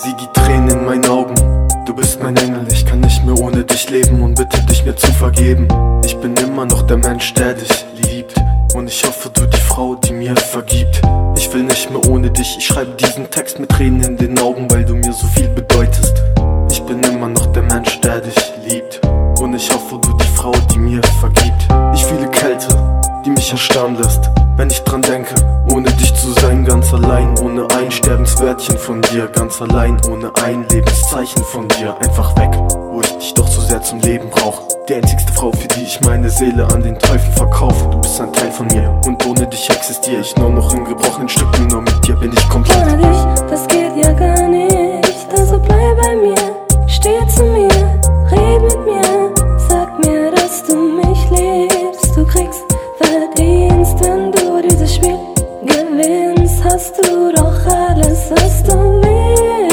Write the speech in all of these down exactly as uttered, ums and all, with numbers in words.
sieh die Tränen in meinen Augen. Du bist mein Engel, ich kann nicht mehr ohne dich leben und bitte dich mir zu vergeben. Ich bin immer noch der Mensch, der dich liebt, und ich hoffe, du die Frau, die mir vergibt. Ich will nicht mehr ohne dich, ich schreibe diesen Text mit Tränen in den Augen, weil du mir so viel bedeutest. Ich bin immer noch der Mensch, der dich liebt, und ich hoffe, du die Frau, die mir vergibt. Ich fühle Kälte, die mich erstarren lässt, wenn ich dran denke, ohne dich zu sein, ganz allein, ohne ein Sterbenswörtchen von dir, ganz allein, ohne ein Lebenszeichen von dir, einfach weg, wo ich dich doch so sehr zum Leben brauch. Die einzigste Frau, für die ich meine Seele an den Teufel verkaufe. Du bist ein Teil von mir, und ohne dich existiere ich nur noch in gebrochenen Stücken, nur mit dir bin ich komplett. Ohne dich, das geht ja gar nicht, also bleib bei mir, steh zu mir, red mit mir, sag mir, dass du mich liebst, du kriegst Verdienst, wenn du dieses Spiel gewinnst, hast du doch alles, was du willst.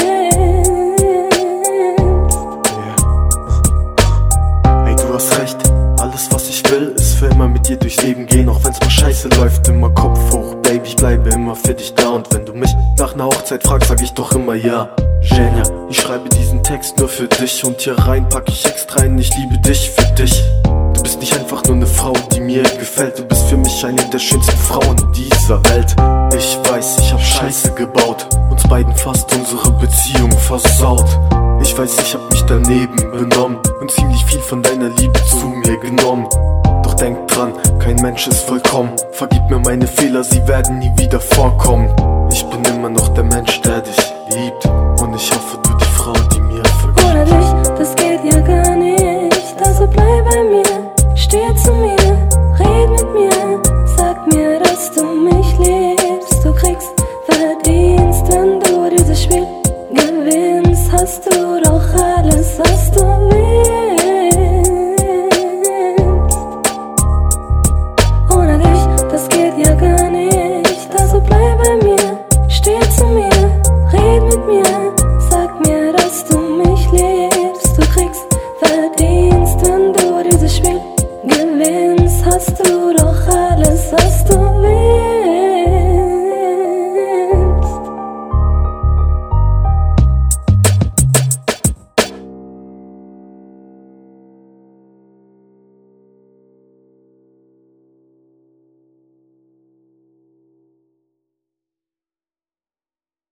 Yeah. Ey, du hast recht, alles was ich will, ist für immer mit dir durchs Leben gehen, auch wenn's mal scheiße läuft, immer Kopf hoch, Baby, ich bleibe immer für dich da, und wenn du mich nach einer Hochzeit fragst, sag ich doch immer ja. Genia, ich schreibe diesen Text nur für dich, und hier rein pack ich extra rein, ich liebe dich für dich. Du bist nicht einfach nur eine Frau, die mir gefällt, du bist für mich eine der schönsten Frauen dieser Welt. Ich weiß, ich hab Scheiße gebaut, uns beiden fast unsere Beziehung versaut. Ich weiß, ich hab mich daneben benommen und ziemlich viel von deiner Liebe zu mir genommen. Doch denk dran, kein Mensch ist vollkommen, vergib mir meine Fehler, sie werden nie wieder vorkommen. Ich bin immer noch der Mensch, der dich liebt, und ich hoffe, du die Frau, die mir vergibt. Ohne dich, das geht ja gar nicht, also bleib bei mir, steh zu mir, red mit mir, sag mir, dass du mich liebst, du kriegst Verdienst, wenn du dieses Spiel gewinnst, hast du doch alles, was du willst. Ohne dich, das geht ja gar nicht, also bleib bei mir, steh zu mir, red mit mir, sag mir, dass du mich liebst, du kriegst Verdienst, wenn du dieses Spiel gewinnst, hast du doch alles, was du willst.